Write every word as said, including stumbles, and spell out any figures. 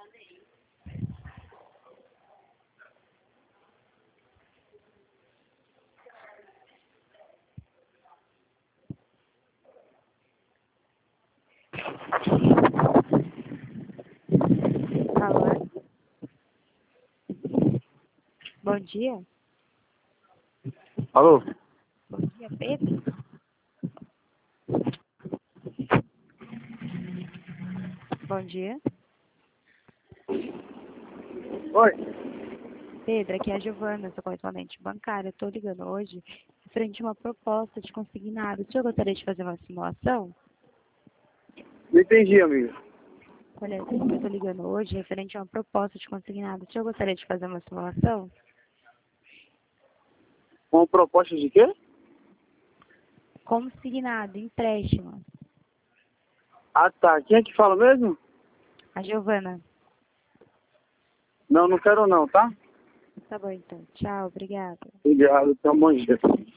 Alô? Bom dia. Alô? Bom dia, Pedro. Bom dia. Oi. Pedro, aqui é a Giovana, sua correspondente bancária. Estou ligando hoje frente a uma proposta de consignado. O senhor gostaria de fazer uma simulação? Não entendi, amigo. Olha, eu estou ligando hoje referente a uma proposta de consignado. O senhor gostaria de fazer uma simulação? Com proposta de quê? Consignado, empréstimo. Ah, tá. Quem é que fala mesmo? A Giovana. Não, não quero não, tá? Tá bom, então. Tchau, obrigada. Obrigado, até um bom dia.